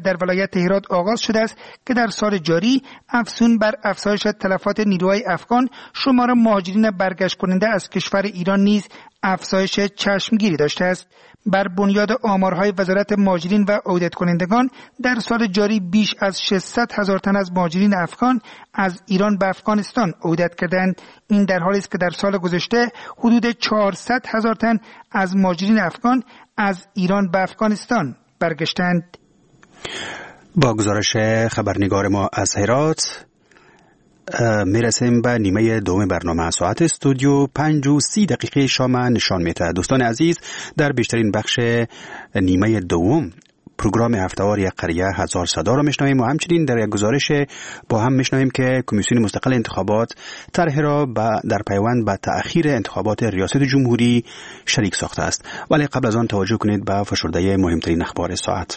در ولایت هرات آغاز شده است که در سال جاری افزون بر افزایش تلفات نیروهای افغان، شمار مهاجرین برگشت کننده از کشور ایران نیز افزایش چشمگیری داشته است. بر بنیاد آمارهای وزارت مهاجرین و عودت کنندگان در سال جاری بیش از 600,000 تن از مهاجرین افغان از ایران به افغانستان عودت کردند. این در حالی است که در سال گذشته حدود 400,000 تن از مهاجرین افغان از ایران به افغانستان برگشتند. با گزارش خبرنگار ما از هرات میرسیم به نیمه دوم برنامه. ساعت استودیو 5:30 شام نشان میده. دوستان عزیز، در بیشترین بخش نیمه دوم پروگرام هفته‌وار یک قریه هزار صدا را میشنویم و همچنین در یک گزارش با هم میشنویم که کمیسیون مستقل انتخابات طرح را در پیوند به تأخیر انتخابات ریاست جمهوری شریک ساخته است. ولی قبل از آن توجه کنید به فشرده مهمترین اخبار ساعت.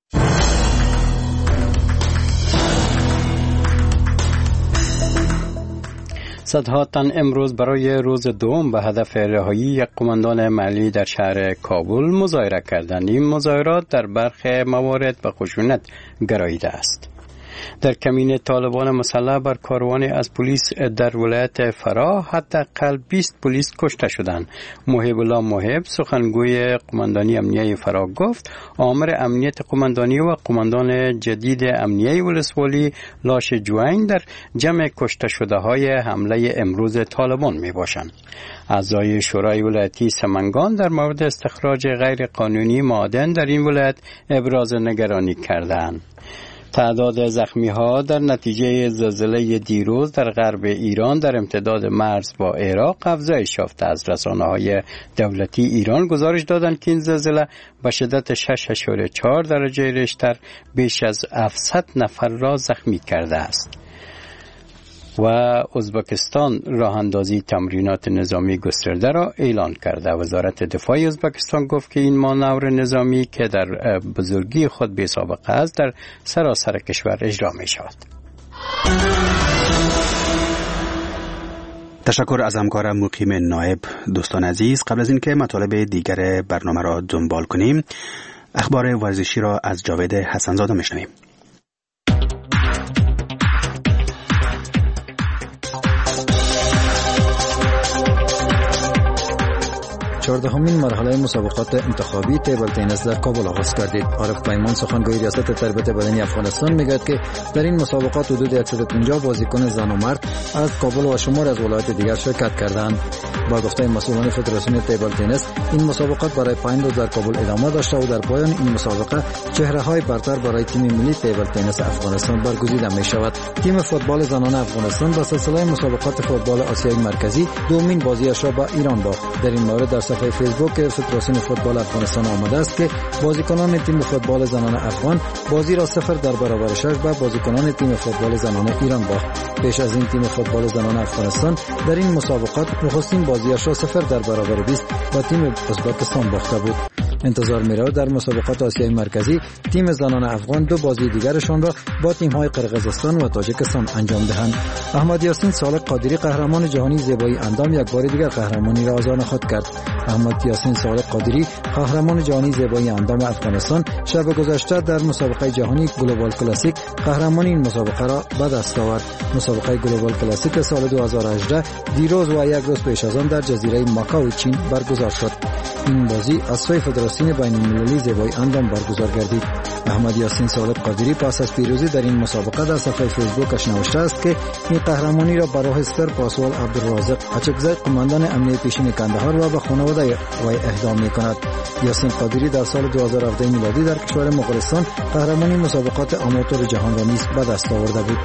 صدها تن امروز برای روز دوم به هدف رهایی یک قماندان محلی در شهر کابل مظاهره کردند. این مظاهرات در برخی موارد به خشونت گراییده است. در کمین طالبان مسلح بر کاروانی از پلیس در ولایت فراه حداقل 20 پلیس کشته شدند. محب الله محب سخنگوی قماندانی امنیه فراه گفت آمر امنیت قماندانی و قماندان جدید امنیه ولسوالی لاش جوین در جمع کشته شده های حمله امروز طالبان می باشند. اعضای شورای ولایتی سمنگان در مورد استخراج غیر قانونی معادن در این ولایت ابراز نگرانی کردند. تعداد زخمی‌ها در نتیجه زلزله دیروز در غرب ایران در امتداد مرز با عراق افزایش یافته است. رسانه‌های دولتی ایران گزارش دادند که این زلزله به شدت 6.4 درجه ریشتر بیش از 700 نفر را زخمی کرده است. و ازبکستان راه اندازی تمرینات نظامی گسترده را اعلان کرده. وزارت دفاع ازبکستان گفت که این مانور نظامی که در بزرگی خود بی سابقه است در سراسر کشور اجرا می شود. تشکر از همکارم مقیم نایب. دوستان عزیز، قبل از اینکه مطالب دیگر برنامه را دنبال کنیم، اخبار ورزشی را از جاوید حسنزاده میشنویم. 14مین مرحله مسابقات انتخابی تیبل تنیس در کابل آغاز گردید. عارف پیمان سخنگوی ریاست تربیت بدنی افغانستان میگوید که در این مسابقات حدود 150 بازیکن زن و مرد از کابل و شمار از ولایات دیگر شرکت کردند. با گفته مسئولان فدراسیون تیبل تنیس، این مسابقات برای 5 روز در کابل ادامه داشته و در پایان این مسابقه چهره‌های برتر برای تیم ملی تیبل تنیس افغانستان برگزیده می شود. تیم فوتبال زنان افغانستان با سلسله مسابقات فوتبال آسیای مرکزی دومین بازیش را با ایران باخت. در این مورد در صفحه فیسبوک فدراسیون فوتبال افغانستان آمده است که بازیکنان تیم فوتبال زنان افغان بازی را 0 در برابر 6 به بازیکنان تیم فوتبال زنان ایران باخت. پیش از این تیم فوتبال زنان افغانستان در این مسابقات نخستین بازیش را 0 در برابر 20 با تیم ازبکستان باخته بود. انتظار می‌رود در مسابقات آسیای مرکزی تیم زنان افغان 2 بازی دیگرشان را با تیم‌های قرقیزستان و تاجیکستان انجام دهند. احمد یاسین صالح قادری قهرمان جهانی زیبایی اندام یک بار دیگر قهرمانی را آن خود کرد. احمد یاسین صالح قادری قهرمان جهانی زیبایی اندام افغانستان شب گذشته در مسابقه جهانی گلوبال کلاسیک قهرمانی این مسابقه را به دست آورد. مسابقه گلوبال کلاسیک سال 2018 دیروز و یک روز پیش از آن در جزیره ماکاو چین برگزار شد. این بازی از سوی فدراسیون بین‌المللی زیبایی اندام برگزار گردید. احمد یاسین صالح قادری پس از پیروزی در این مسابقه در صفحه فیسبوکش نوشته است که این قهرمانی را برای سر پاسوال عبدالرازق اچکزی قماندان امنیه پیشین کندهار و به خانواده وی اهدا می‌کند. یاسین قادری در سال 2017 میلادی در کشور مغولستان قهرمانی مسابقات آماتور جهان را نیز به دست آورده بود.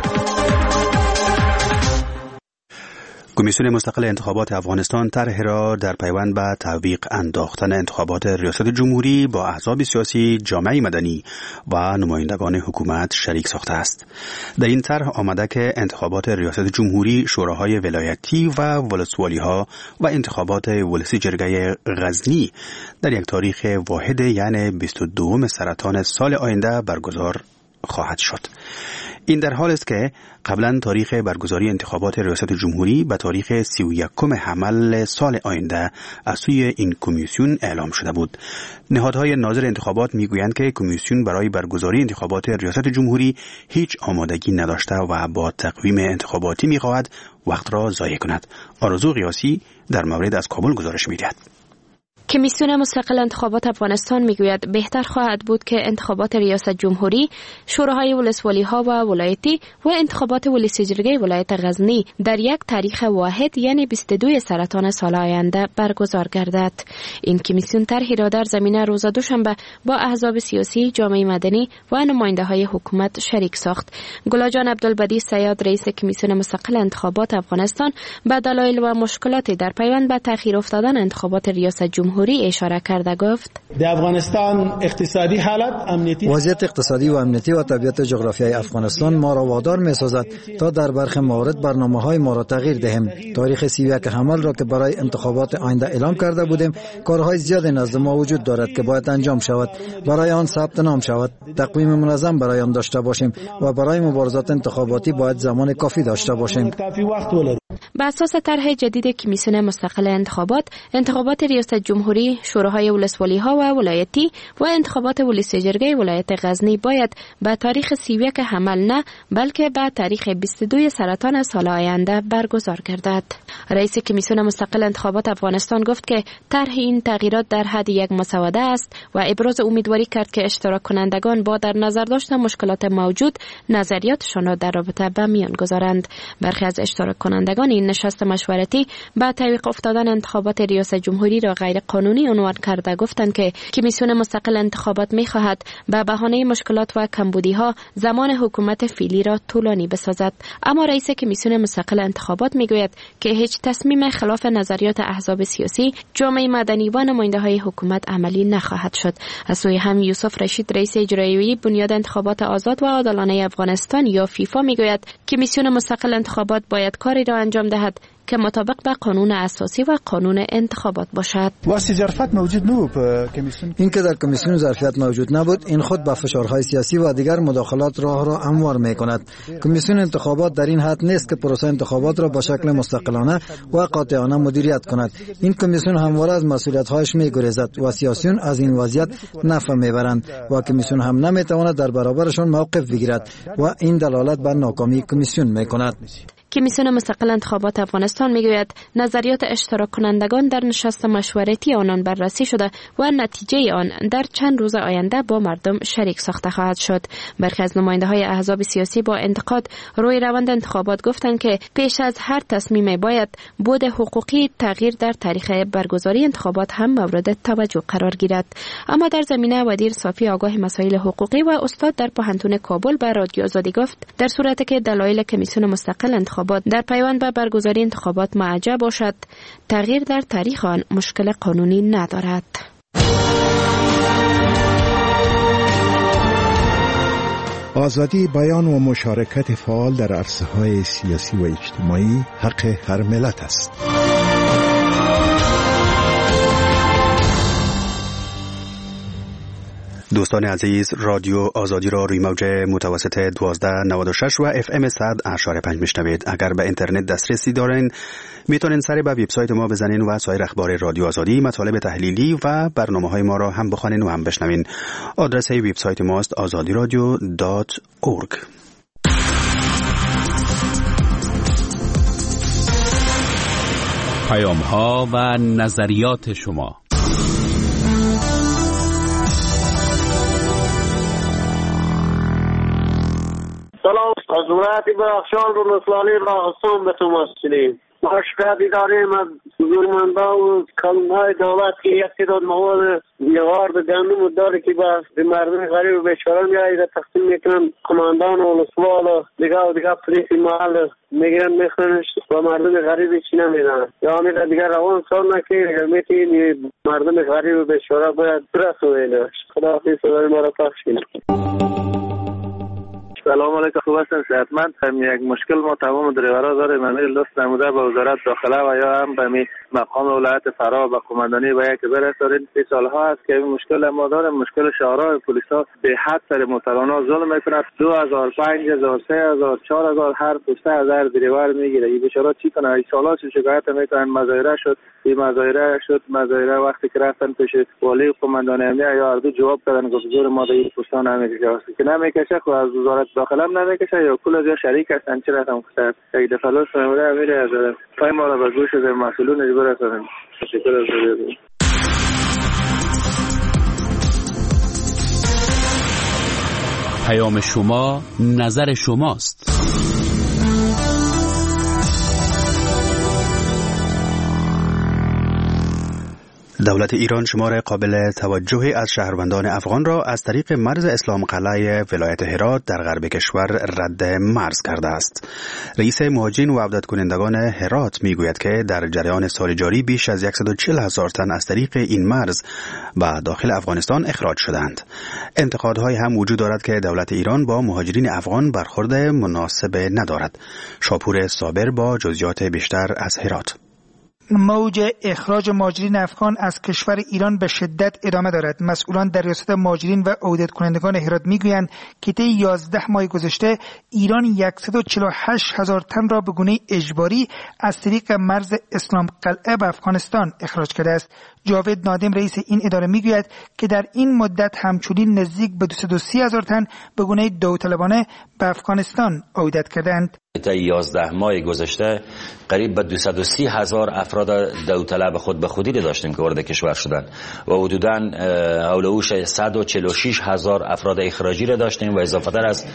کمیسیون مستقل انتخابات افغانستان طرح را در پیوند به تعویق انداختن انتخابات ریاست جمهوری با احزاب سیاسی، جامعه مدنی و نمایندگان حکومت شریک ساخته است. در این طرح آمده که انتخابات ریاست جمهوری، شوراهای ولایتی و ولسوالی‌ها و انتخابات ولسی جرگه غزنی در یک تاریخ واحد یعنی 22 سرطان سال آینده برگزار خواهد شد. این در حال است که قبلا تاریخ برگزاری انتخابات ریاست جمهوری به تاریخ 31 حمل سال آینده از سوی این کمیسیون اعلام شده بود. نهادهای ناظر انتخابات میگویند که کمیسیون برای برگزاری انتخابات ریاست جمهوری هیچ آمادگی نداشته و با تقویم انتخاباتی میخواهد وقت را ضایع کند. آرزو قیاسی در مورد از کابل گزارش میدهد. کمیسیون مستقل انتخابات افغانستان میگوید بهتر خواهد بود که انتخابات ریاست جمهوری، شوراهای ولسوالی‌ها و ولایتی و انتخابات ولی جرگه ولایت غزنی در یک تاریخ واحد یعنی 22 سرطان سال آینده برگزار گردد. این کمیسیون طرحی را در زمینه روز دوشنبه با احزاب سیاسی، جامعه مدنی و نماینده‌های حکومت شریک ساخت. گلاجان عبدالبدی صیاد رئیس کمیسیون مستقل انتخابات افغانستان به دلایل و مشکلاتی در پیوند به تأخیر افتادن انتخابات ریاست جمهوری اشاره کرده گفت: در افغانستان اقتصادی حالت امنیتی وضعیت اقتصادی و امنیتی و طبیعت جغرافیایی افغانستان ما را وادار می‌سازد تا در برخی موارد برنامه‌های ما را تغییر دهیم. تاریخ 31 حمل را که برای انتخابات آینده اعلام کرده بودیم، کارهای زیادی نزد ما وجود دارد که باید انجام شود. برای آن ثبت نام شود، تقویم منظم برای آن داشته باشیم و برای مبارزات انتخاباتی باید زمان کافی داشته باشیم. بر اساس طرح جدید کمیسیون مستقل انتخابات ریاست جمهوری، شوراهای ولسوالی‌ها و ولایتی و انتخابات ولی جرگه ولایت غزنی باید به تاریخ 31 حمل نه بلکه به تاریخ 22 سرطان سال آینده برگزار گردد. رئیس کمیسیون مستقل انتخابات افغانستان گفت که طرح این تغییرات در حد یک مسوده است و ابراز امیدواری کرد که اشتراک کنندگان با در نظر داشتن مشکلات موجود نظریاتشان را در رابطه به میان گذارند. برخی از اشتراک کنندگان این نشست مشورتی با تعویق افتادن انتخابات ریاست جمهوری را غیر قانونی عنوان کرده گفتند که کمیسیون مستقل انتخابات می‌خواهد به بهانه مشکلات و کمبودی‌ها زمان حکومت فعلی را طولانی بسازد. اما رئیس کمیسیون مستقل انتخابات میگوید که هیچ تصمیم خلاف نظریات احزاب سیاسی، جامعه مدنی و نماینده‌های حکومت عملی نخواهد شد. از سوی هم یوسف رشید رئیس اجرایی بنیاد انتخابات آزاد و عادلانه افغانستان یا فیفا میگوید کمیسیون مستقل انتخابات باید کاری را انجام دهد که مطابق به قانون اساسی و قانون انتخابات باشد. ظرفیت موجود نبود کمیسیون. این که در کمیسیون ظرفیت موجود نبود، این خود به فشارهای سیاسی و دیگر مداخلات راه را هموار می‌کند. کمیسیون انتخابات در این حد نیست که پروسه انتخابات را به شکل مستقلانه و قاطعانه مدیریت کند. این کمیسیون همواره از مسئولیت‌هایش می‌گریزد و سیاسیون از این وضعیت نفع می‌برند و کمیسیون هم نمی‌تواند در برابرشان موقف بگیرد و این دلالت بر ناکامی کمیسیون می‌کند. کمیسیون مستقل انتخابات افغانستان میگوید نظریات اشتراک کنندگان در نشست مشورتی آنان بررسی شده و نتیجه آن در چند روز آینده با مردم شریک ساخته خواهد شد. برخی از نماینده‌های احزاب سیاسی با انتقاد روی روند انتخابات گفتند که پیش از هر تصمیم باید بود حقوقی تغییر در تاریخ برگزاری انتخابات هم مورد توجه قرار گیرد. اما در زمینه ودیر صافی آگاه مسائل حقوقی و استاد در پوهنتون کابل به رادیو آزادی گفت در صورتی که دلایل کمیسیون مستقل انتخابات در پیوند به برگزاری انتخابات معجب باشد، تغییر در تاریخ آن مشکل قانونی ندارد. آزادی بیان و مشارکت فعال در عرصه‌های سیاسی و اجتماعی حق هر ملت است. دوستان عزیز، رادیو آزادی را روی موج متوسط 1296 و اف ام 100.5 میشنوید. اگر به اینترنت دسترسی دارین میتونین سر به وبسایت ما بزنین و سایر اخبار رادیو آزادی، مطالب تحلیلی و برنامه‌های ما را هم بخوانین و هم بشنوین. آدرس وبسایت ماست azadiradio.org. پیام‌ها و نظریات شما. سلام، از ولایت بدخشان رو نسلالی راهستان به تو مسئولیم. ما شکایتی داریم از بزرگمندا و کلمهای دولت که یک تعداد مواد یوارد گندم داره که به مردم غریب و بیچاره میایید تقسیم میکنن. کماندان و ولسوال و دیگه پلیس محل میگیرن میخوننش و مردم غریب چی نمیدن. یا میره دیگه روان سال نکیر میتونی مردم غریب و بیچاره باید برسونیدش. خدا حافظ، صدای ما را پخش کنید. سلام علیکم، خوب هستین؟ صحتمند؟ یک مشکل ما تمام دریورا داریم، من لست نموده به وزارت داخله و یا هم به مقام ولایت فرا و قماندانی و یک برسارید. 3 سالها است که این مشکل ما داریم. مشکل شهرها پلیسا به حد سر مترانا ظلم میکنند. 2000 5000 3000 4000 هر 3000 دریور میگیره. این بیچاره چی کنه؟ این سالا چه شکایت میکنن؟ مظاهره شد، این مظاهره وقتی که رفتن پیش والی قماندانی یا اردو جواب دادن گفت زور ما این پستان نمیکشه که نمیکشه. خو از وزارت داخله هم نمیکشه یا کل از شریک هستن. چرا هم خسته یک دفعه لوس میمونه میره از پای ما را به گوش از مسئولون اجبار هستن. تشکر از ذریعه. پیام شما نظر شماست. دولت ایران شمار قابل توجهی از شهروندان افغان را از طریق مرز اسلام قلعه ولایت هرات در غرب کشور رد مرز کرده است. رئیس مهاجرین و عودت کنندگان هرات میگوید که در جریان سال جاری بیش از 140,000 تن از طریق این مرز به داخل افغانستان اخراج شدند. انتقادهای هم وجود دارد که دولت ایران با مهاجرین افغان برخورد مناسب ندارد. شاپور صابر با جزئیات بیشتر از هرات. موج اخراج مهاجرین افغان از کشور ایران به شدت ادامه دارد. مسئولان در ریاست مهاجرین و عودت کنندگان هرات میگویند که طی 11 ماه گذشته ایران 148,000 تن را به گونه اجباری از طریق مرز اسلام قلعه به افغانستان اخراج کرده است. جاوید نادم رئیس این اداره میگوید که در این مدت همچنین نزدیک به 230,000 تن به گونه داوطلبانه به افغانستان عودت کردند. تا 11 ماه گذشته قریب به 230,000 افراد داوطلب خود به خودی داشتیم که وارد کشور شدند و حدوداً اولوش 146,000 افراد اخراجی را داشتیم و اضافه تر از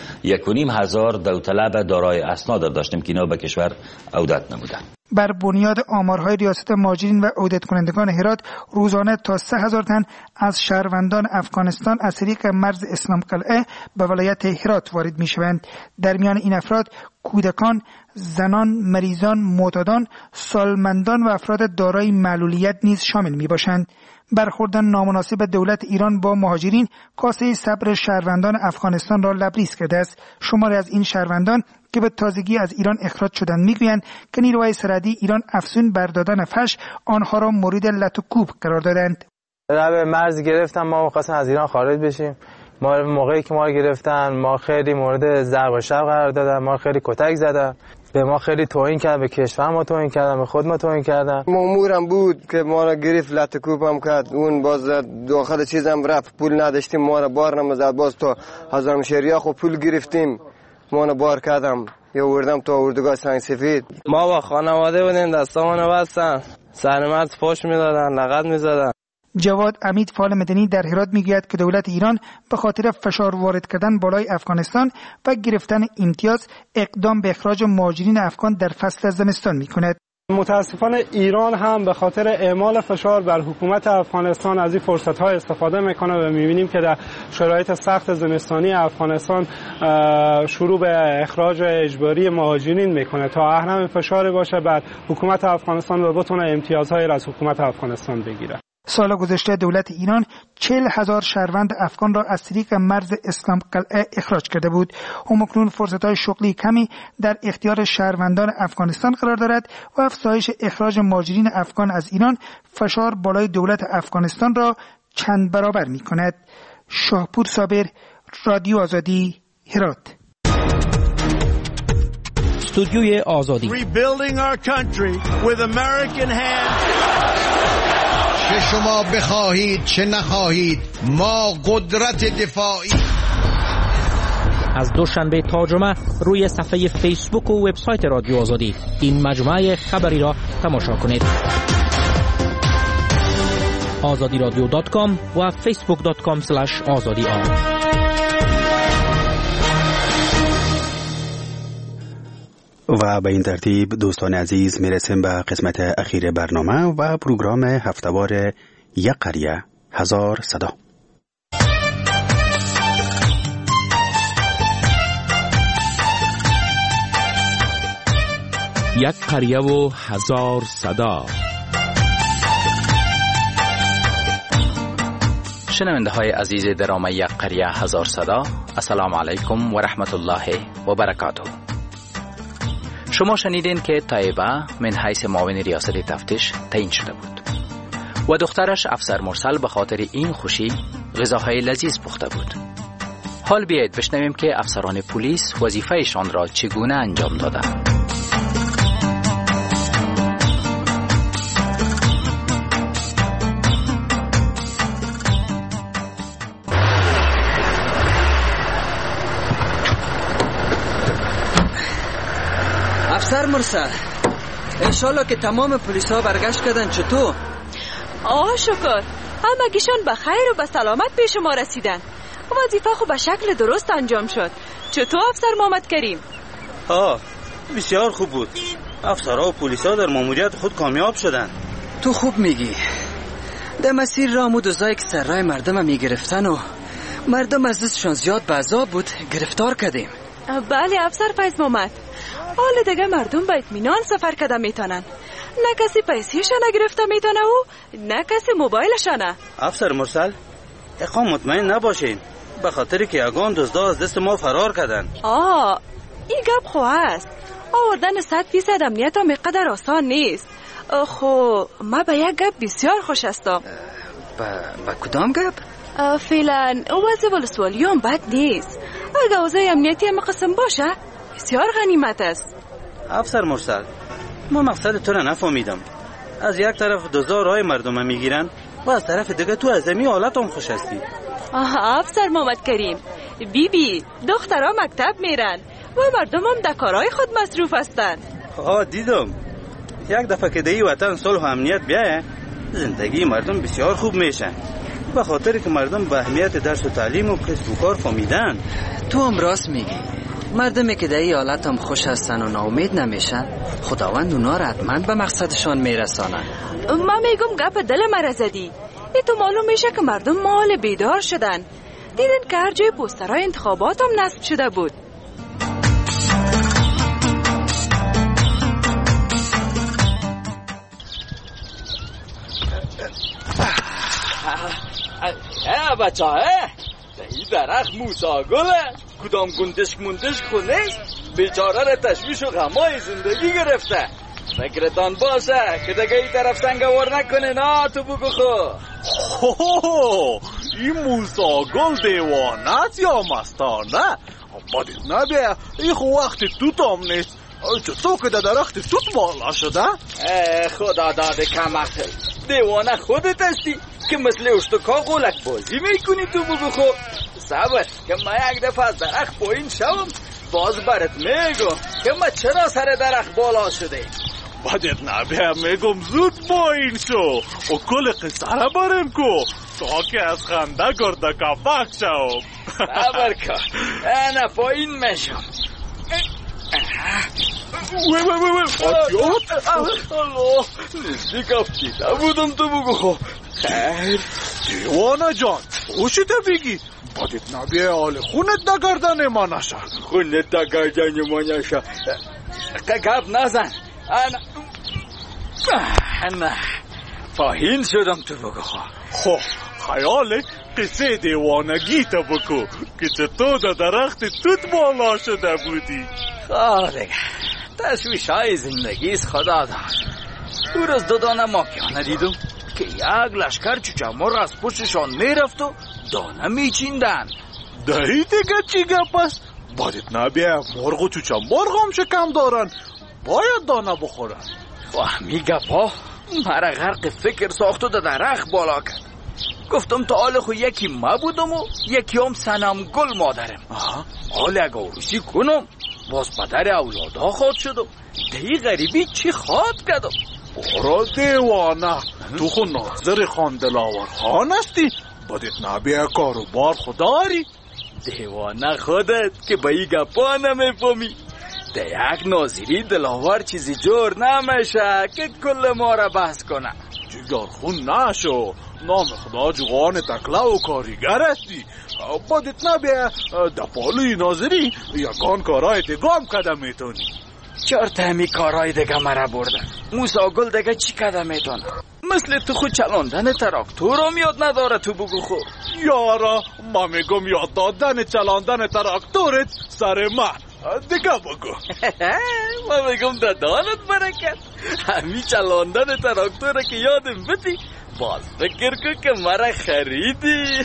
1,500 داوطلب دارای اسناد داشتیم که اینا به کشور عودت نمودند. بر بنیاد آمارهای ریاست مهاجرین و عودت کنندگان هرات روزانه تا 3,000 تن از شهروندان افغانستان از طریق مرز اسلام قلعه به ولایت هرات وارد می شوند. در میان این افراد کودکان، زنان، مریضان، معتادان، سالمندان و افراد دارای معلولیت نیز شامل می باشند. برخورد نامناسب دولت ایران با مهاجرین کاسه صبر شهروندان افغانستان را لبریز کرده است. شماری از این شهروندان که به تازگی از ایران اخراج شدند میگویند که نیروهای سرحدی ایران افزون بر دادن فحش آنها را مورد لط و کوب قرار دادند. به مرز گرفتن ما خواستیم از ایران خارج بشیم. ما موقعی که ما گرفتن ما خیلی مورد ضرب و شتم قرار دادن، ما خیلی کتک زدن، به ما خیلی توهین کردن، به کشور ما توهین کردن، به خود ما توهین کردن. مامورم بود که ما را گرفت لط و کوب هم کرد. اون باز داخل چیزم رفت، پول نداشتیم، ما را بار نمیزد. باز تو هزارم شهریه خو پول گرفتیم، ما را بار کردم یا وردم تو اردوگاه سنگ سفید. ما با خانواده بودیم، دستامونو بستن، سرمرز فحش میدادن، لغت میزدن. جواد امید فعال مدنی در هرات میگوید که دولت ایران به خاطر فشار وارد کردن بالای افغانستان و گرفتن امتیاز اقدام به اخراج مهاجرین افغان در فصل زمستان میکند. متاسفانه ایران هم به خاطر اعمال فشار بر حکومت افغانستان از این فرصت‌ها استفاده میکنه و می‌بینیم که در شرایط سخت زمستانی افغانستان شروع به اخراج اجباری مهاجرین میکنه تا اهرم فشار باشه بر حکومت افغانستان و بتونه امتیازهای را از حکومت افغانستان بگیره. سال گذشته دولت ایران 40,000 شهروند افغان را از طریق مرز اسلام قلعه اخراج کرده بود. همکنون فرصت‌های شغلی کمی در اختیار شهروندان افغانستان قرار دارد و افزایش اخراج مهاجرین افغان از ایران فشار بالای دولت افغانستان را چند برابر می‌کند. شاپور صابر، رادیو آزادی، هرات. استودیوی آزادی. Rebuilding our country with American hands. چه شما بخواهید چه نخواهید ما قدرت دفاعی. از دوشنبه تا جمعه روی صفحه فیسبوک و وبسایت رادیو آزادی این مجموعه خبری را تماشا کنید. azadiradio.com و facebook.com/azadi. و به این ترتیب دوستان عزیز میرسیم به قسمت اخیر برنامه و پروگرام هفتهوار یک قریه هزار صدا. یک قریه و هزار صدا. شنونده های عزیز درامه یک قریه هزار صدا، السلام علیکم و رحمت الله و برکاته. شما شنیدین که طیبه من حیث معاون ریاست تفتیش تعیین شده بود و دخترش افسر مرسل به خاطر این خوشی غذاهای لذیذ پخته بود. حال بیایید بشنویم که افسران پلیس وظیفه‌شان را چگونه انجام دادند. افسر مرسل، انشالله که تمام پلیس ها برگشت کردن. چطور؟ شکر، همگیشان به خیر و به سلامت پیش ما رسیدن. وظیفه خو به شکل درست انجام شد. چطور افسر محمد کریم؟ بسیار خوب بود. افسرها و پلیس ها در ماموریت خود کامیاب شدن. تو خوب میگی. در مسیر راه دوزایی که سر راه مردم میگرفتن و مردم از دستشان زیاد به عذاب بود گرفتار کردیم. بله افسر فیض محمد، حال دیگه مردم به اطمینان سفر کده میتونن. نه کسی پیسیشان گرفته میتونه و نه کسی موبایلشانه. افسر مرسل، اقام مطمئن نباشین به خاطر که یگان دزدا از دست ما فرار کردن. این گپ خو است. آوردن 100% امنیت هم قدر آسان نیست. خو ما به یک گپ بسیار خوش هستم. با کدام گپ؟ فعلا وضع ولسوالی هم بد نیست. اگه اوضاع امنیتی هم قسم باشه بسیار غنیمت است. افسر مرسل، ما مقصد تو را نفهمیدم. از یک طرف دزدا راه مردم میگیرن و از طرف دیگه تو از این حالت هم خوش هستی. افسر محمد کریم، بیبی دخترها مکتب میرن و مردم هم در کارهای خود مصروف هستن. دیدم. یک دفعه که در وطن صلح و امنیت بیایه زندگی مردم بسیار خوب میشه، به خاطر که مردم به اهمیت درس و تعلیم و کسب و کار فهمیدن. تو هم راست میگی. مردمی که در این حالت هم خوش هستن و ناامید نمیشن، خداوند اونا را حتما به مقصدشان میرسانن. ما میگم گپ دل مرا زدی. ای تو معلوم میشه که مردم مال بیدار شدن. دیدن که هر جای پوسترهای انتخابات هم نصب شده بود. بچه ها، این درخت موسا گله کدام گندشک مندشک خونه بیچاره را تشویش و غمای زندگی گرفته. فکرتان باشه که دیگه این طرف سنگوار نکنه. نه تو بگو این موسا گل دیوانت یا مستانه؟ بادید نبیه این خو وقت توت هم نیست. چطور که در درخت توت بالا شده؟ خدا داده کم اخل دیوانه خودت هستی که مثل اشتکا غولک بازی میکنی. تو بگو صبر که ما یک دفعه از درخت پایین شوم باز برات میگم که ما چرا سر درخت بالا شده. بدت نبیه میگم زود پایین شو و کل قصه را برم کو تا که از خنده گرده کفک شوم. صبر کن انا پایین میشم. الله نزدیک افتیده بودم. تو بگو خیر دیوانه جان خوشیده بگی بدت نبیه حال خونت در گردن ما نشه. خونت در گردن ما نشه گپ نزن. نه پایین شدم. تو بگو خیال قصه دیوانگی تا بکو که چطور در درخت توت بالا شده بودی. دیگه تشویش های زندگیست خدا دار. دور از دو دانه ماکیانه دیدم که یک لشکر چوچه مرغ از پشتشان میرفت و دانه میچیندن. دهی دیگه چی گپ است؟ بدت نبیه مرغ و چوچه مرغ هم شکم دارن، باید دانه بخورن. همی گپا مرا غرق فکر ساخت و در درخت بالا کرد. گفتم تا حال خو یکی ما بودم و یکی هم سنم گل مادرم. حال اگه عروسی کنم باز پدر اولادا خواد شدم. دی غریبی چی خواد کردم؟ برا دیوانه تو خو ناظر خان دلاور خان هستی؟ بدت نبیه کاروبار خداری؟ دیوانه خودت که با ای گپا نمیفهمی. ده یک ناظری دلاور چیزی جور نمیشه که کل ما را بحث کنه. جگر خون نشو، نام خدا جوان تکله و کاریگر هستی. بدت نبیه دپالوی ناظری یکان کارای تگام کده میتونی. چهار همی کارهای دیگه مرا بردن. موسا گل دیگه چی کده میتونه؟ مثل تو خود چلاندن تراکتور هم یاد نداره تو بگو خو. یارا ما میگم یاد دادن چلاندن تراکتورت سر من دیگه بگو. ما میگم دادانت برکت. همی چلاندن تراکتوره که یادم بدی باز فکر کن که مرا خریدی.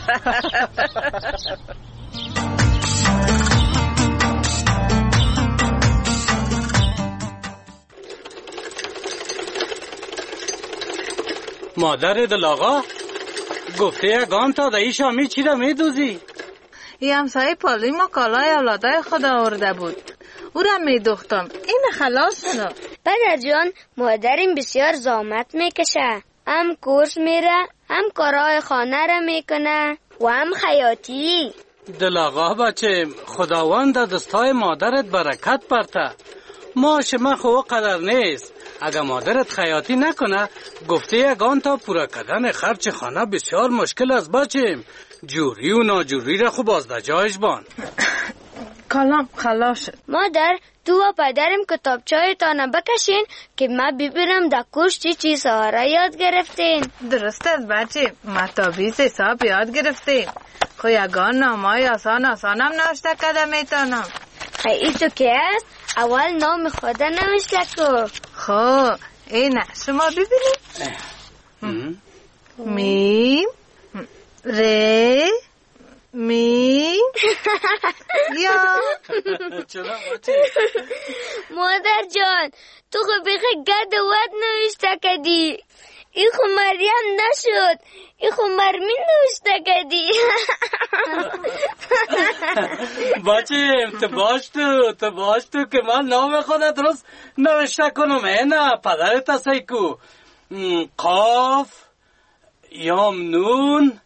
مادر دل آقا گفته یگان تا دایی شامی چی را میدوزی؟ یه همسایه پالی ما کالای اولادای خود آورده بود، او را میدوختم. این خلاص شد. پدر جان مادرم بسیار زحمت میکشه، هم کورس میره، هم کارهای خانه را میکنه و هم خیاطی. دل آقا بچه خداوند دستای مادرت برکت برته. معاش من خو قدر نیست. اگه مادرت خیاطی نکنه گفته یگان تا پورا کردن خرچ خانه بسیار مشکل است بچه. جوری و ناجوری را خوب از جایش بان. کلام خلاص شد. مادر تو و پدرم کتابچه تانه بکشین که ما ببینم در کورس چی چیزها را یاد گرفتین. درست است بچه، مطابیز حساب یاد گرفتیم. خو یگان نامای آسان هم نوشته کده میتونم. ای تو که است؟ اول نام خدا نوشته کو. خو اینه شما ببینید. میم ره میم یا. مادر جان تو خو بخی گد و ود نوشته کدی. ای خو مریم نشد، ای خو مرمین نوشته کدی. بچه تو باش تو که من نام خودت درست نوشته کنم. نه پدرت هستی کو. قاف یام نون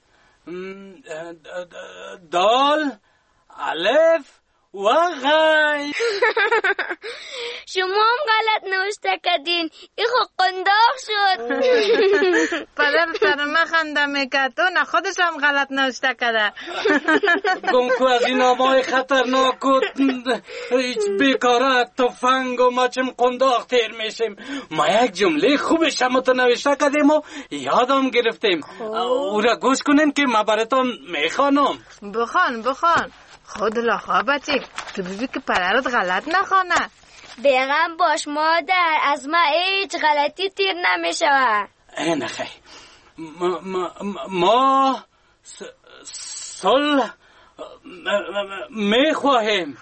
دال الف و غی. شما هم غلط نوشته کدین، ای خو قنداق شد. پدر سر من خنده میکرد، تو نه خودش هم غلط نوشته کده. گم کو از این نامای خطرناک و بیکاره تفنگ و ما چم قنداق تیر میشیم. ما یک جمله خوبش هم تو نوشته کدیم و یادم گرفتیم. او را گوش کنین که ما براتون میخوانم. بخوان خود لاخوا بچه، تو بیبی که پدرت غلط نخوانه. بیغم باش مادر، از ما هیچ غلطی تیر نمیشه. نه خیلی ما صلح میخواهیم.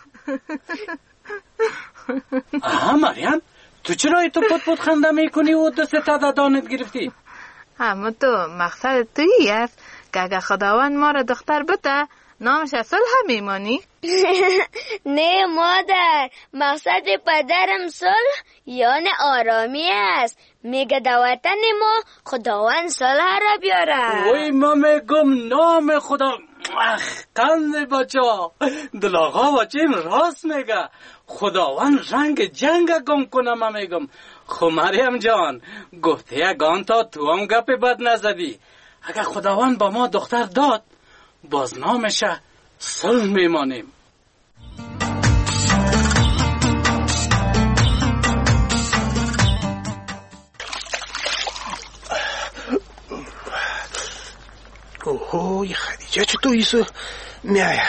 مریم تو چرا تو پت خنده میکنی و دست تا دانت گرفتی؟ اما تو مقصد تویی است که اگه خداوند ما را دختر بده نامش صلح میمانی؟ نه مادر، مقصد پدرم صلح یعنی آرامی است. میگه در وطن ما خداوند صلح را بیاره. وای ما میگم نام خدا. قند بچه دل آقا بچه راست میگه. خداوند رنگ جنگ گم کنه. ما میگم خو مریم جان گفته یگان تا تو هم گپ بد نزدی. اگه خداوند با ما دختر داد باز نامشه صلح میمانیم. اوه خدیجه چطور ایسو میایه؟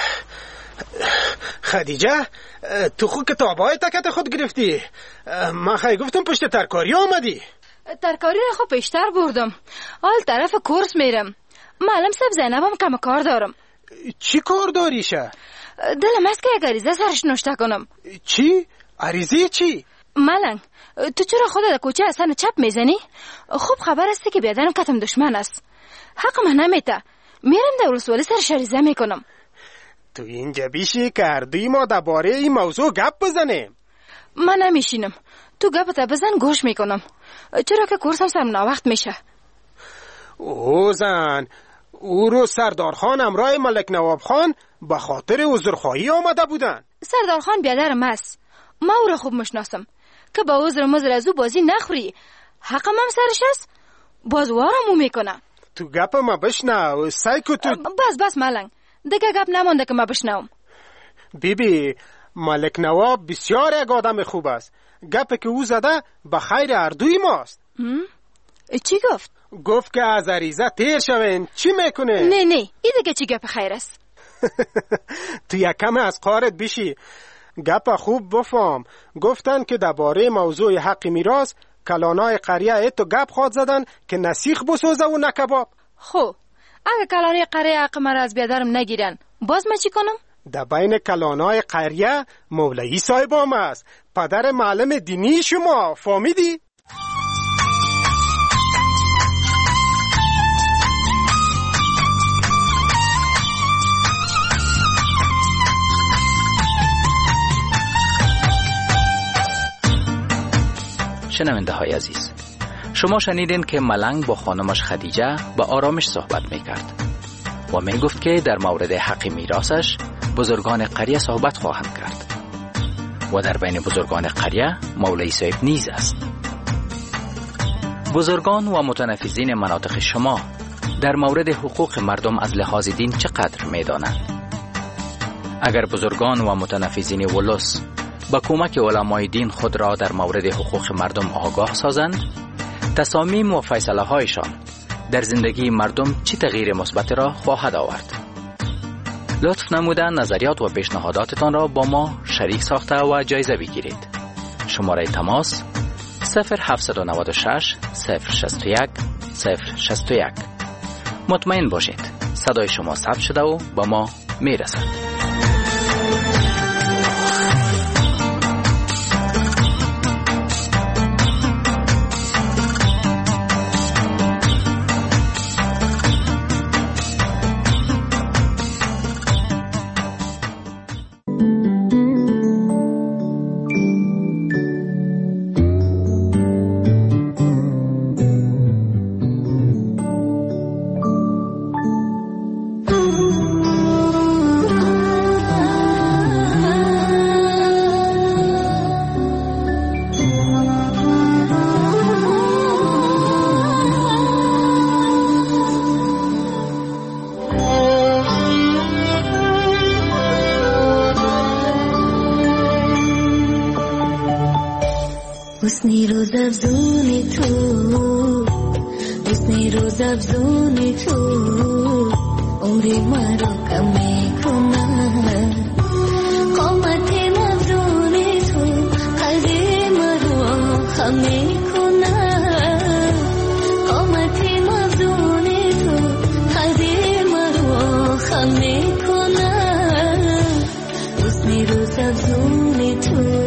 خدیجه تو خود کتابای تکت خود گرفتی؟ من خیلی گفتم پشت ترکاری آمدی. ترکاری را خود پیشتر بردم، حال طرف کورس میرم. معلم صاحب زینبم کم کار دارم. چی کار داریشه؟ دلم است که یک عریضه سرش نوشته کنم. چی؟ عریضه چی؟ ملنگ تو چرا خودت در کوچه اصلا چپ میزنی؟ خوب خبر است که بیادرم کتم دشمن است. حق من نمیته، میرم در ولسوالی سرش عریضه میکنم. تو اینجا بیشی که هر دوی ما درباره این موضوع گپ بزنیم. من نمیشینم، تو گپت بزن گوش میکنم، چرا که کورسم سرم ناوقت میشه. او زن او رو سردار خان امرای ملک نواب خان به خاطر عذرخواهی آمده بودن. سردار خان بیادرم است، ما او را خوب مشناسم که با عذر مزر از او بازی نخوری. حقم هم سرش است، باز وارمو میکنه. تو گپ ما بشنو سعی که تو بس ملنگ، دیگه گپ نمانده که ما بشنوم. بیبی ملک نواب بسیار یک آدم خوب است. گپ که او زده به خیر اردوی ماست. چی گفت؟ گفت که از عریضه تیر شوین. چی میکنه؟ نه این دیگه چی گپ خیر است؟ تو یکم از قارت بشی. گپ خوب بفهم. گفتن که درباره موضوع حق میراث کلانای قریه ایتو گپ خواد زدن که نسیخ بسوزه و نه کباب. خب اگه کلانای قریه حق مرا از بیادرم نگیرن باز من چی کنم؟ در بین کلانای قریه مولوی صاحبام است، پدر معلم دینی شما. فهمیدی؟ شنونده های عزیز، شما شنیدین که ملنگ با خانمش خدیجه با آرامش صحبت میکرد و میگفت که در مورد حق میراثش بزرگان قریه صحبت خواهند کرد و در بین بزرگان قریه مولوی صاحب نیز است. بزرگان و متنفذین مناطق شما در مورد حقوق مردم از لحاظ دین چقدر میدانند؟ اگر بزرگان و متنفذین ولس با کمک علمای دین خود را در مورد حقوق مردم آگاه سازند، تصامیم و فیصله هایشان در زندگی مردم چه تغییر مثبت را خواهد آورد؟ لطف نموده نظریات و پیشنهاداتتان را با ما شریک ساخته و جایزه بگیرید. شماره تماس 0796 061 061. مطمئن باشید صدای شما ثبت شده و با ما میرسد. حسنی روز افزونی تو عمری مرا کم میکنه، قامت افزونی تو قلبی مرا خم میکنه، قامت افزونی تو قلبی مرا خم میکنه، حسنی روز افزونی تو.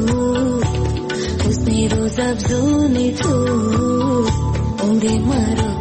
افزونی تو عمری مرا